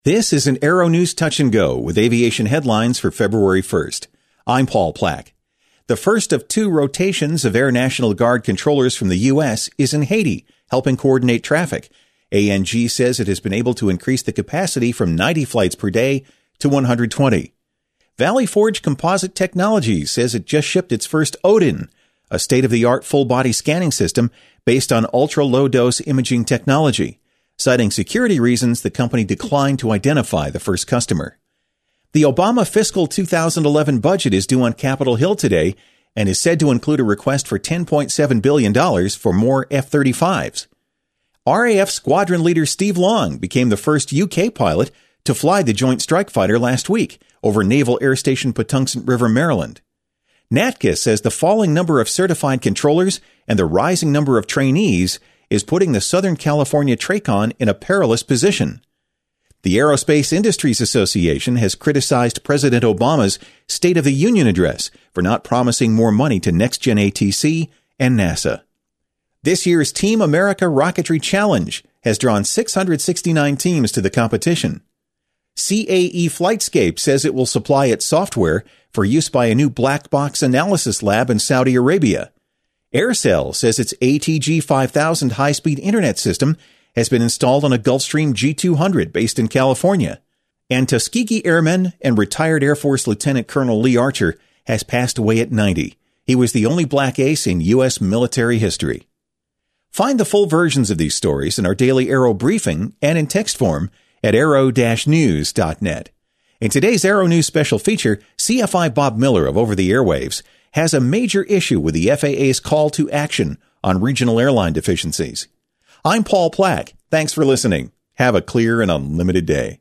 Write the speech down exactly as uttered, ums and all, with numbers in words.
This is an Aero News Touch and Go with aviation headlines for February first. I'm Paul Plack. The first of two rotations of Air National Guard controllers from the U S is in Haiti, helping coordinate traffic. A N G says it has been able to increase the capacity from ninety flights per day to one hundred twenty. Valley Forge Composite Technologies says it just shipped its first Odin, a state-of-the-art full-body scanning system based on ultra-low-dose imaging technology. Citing security reasons, the company declined to identify the first customer. The Obama fiscal two thousand eleven budget is due on Capitol Hill today and is said to include a request for ten point seven billion dollars for more F thirty-fives. R A F squadron leader Steve Long became the first U K pilot to fly the Joint Strike Fighter last week over Naval Air Station Patuxent River, Maryland. NATCA says the falling number of certified controllers and the rising number of trainees is putting the Southern California TRACON in a perilous position. The Aerospace Industries Association has criticized President Obama's State of the Union address for not promising more money to next-gen A T C and NASA. This year's Team America Rocketry Challenge has drawn six hundred sixty-nine teams to the competition. C A E Flightscape says it will supply its software for use by a new black box analysis lab in Saudi Arabia. Aircell says its A T G five thousand high-speed internet system has been installed on a Gulfstream G two hundred based in California. And Tuskegee Airman and retired Air Force Lieutenant Colonel Lee Archer has passed away at ninety. He was the only black ace in U S military history. Find the full versions of these stories in our daily Aero briefing and in text form at aero dash news dot net. In today's Aero News special feature, C F I Bob Miller of Over the Airwaves has a major issue with the F A A's call to action on regional airline deficiencies. I'm Paul Plack. Thanks for listening. Have a clear and unlimited day.